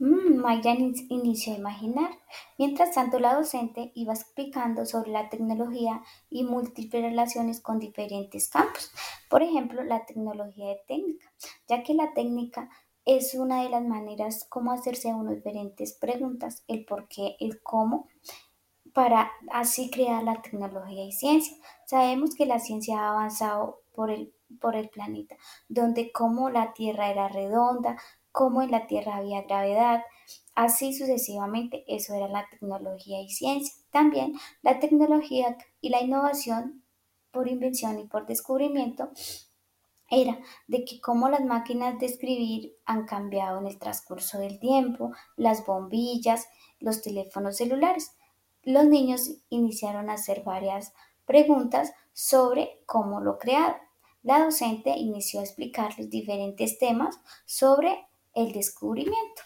Mayra inició a imaginar. Mientras tanto, la docente iba explicando sobre la tecnología y múltiples relaciones con diferentes campos. Por ejemplo, la tecnología de técnica, ya que la técnica es una de las maneras como hacerse unas diferentes preguntas, el por qué, el cómo, para así crear la tecnología y ciencia. Sabemos que la ciencia ha avanzado por el planeta, donde como la Tierra era redonda, como en la Tierra había gravedad, así sucesivamente, eso era la tecnología y ciencia. También la tecnología y la innovación por invención y por descubrimiento era de que cómo las máquinas de escribir han cambiado en el transcurso del tiempo, las bombillas, los teléfonos celulares. Los niños iniciaron a hacer varias preguntas sobre cómo lo crearon. La docente inició a explicarles diferentes temas sobre el descubrimiento.